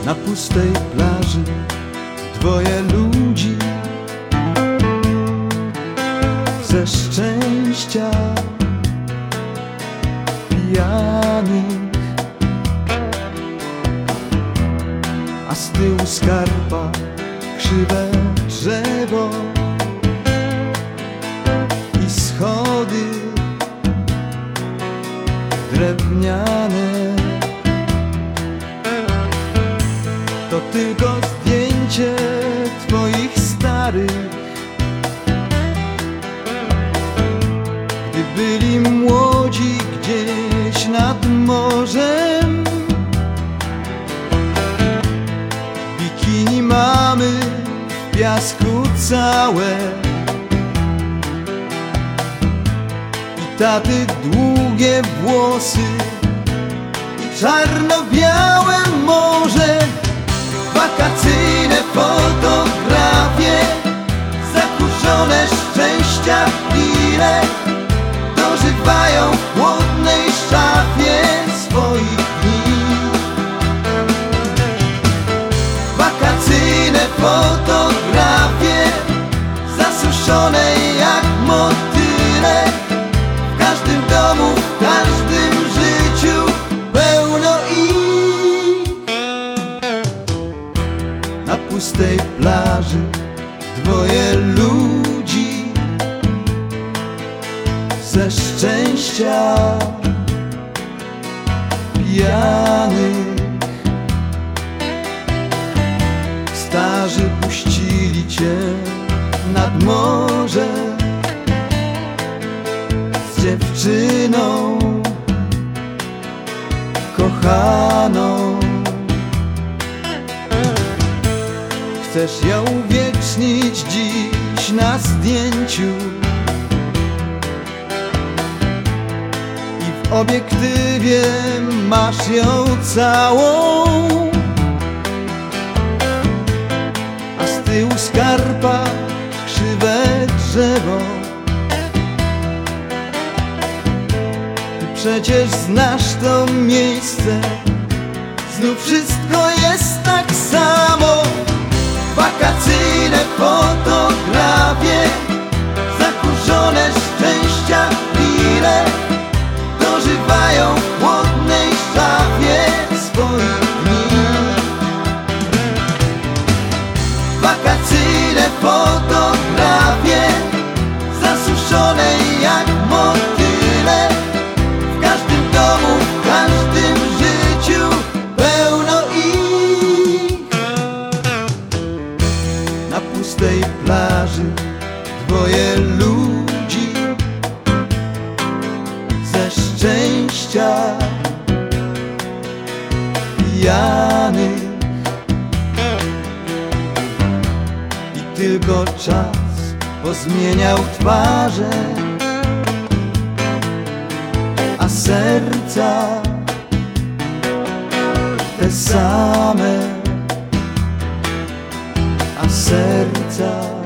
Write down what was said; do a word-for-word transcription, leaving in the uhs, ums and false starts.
Na pustej plaży dwoje ludzi ze szczęścia pijanych, a z tyłu skarpa krzywe drzewo i schody drewniane. To tylko zdjęcie twoich starych, gdy byli młodzi gdzieś nad morzem. Bikini mamy w piasku całe i taty długie włosy i czarno-białe morze. Wakacyjne fotografie, zakurzone szczęścia chwile dożywają w chłodnej szafie swoich dni. Wakacyjne fotografie, zasuszone jak motyle, w każdym domu, w każdym życiu pełno ich. Na pustej plaży dwoje ludzi ze szczęścia pijanych. Starzy puścili cię nad morze z dziewczyną kochaną. Chcesz ją uwiecznić dziś na zdjęciu i w obiektywie masz ją całą, a z tyłu skarpa krzywe drzewo. Ty przecież znasz to miejsce, znów wszystko jest tak samo. Wakacyjne fotografie, zakurzone szczęścia chwile dożywają w chłodnej szafie swoich dni. Wakacyjne fotografie, zasuszone jak motyle, w każdym domu, w każdym życiu pełno ich. Na pustej plaży dwoje ludzi ze szczęścia pijanych. I tylko czas pozmieniał twarze, a serca te same, a serca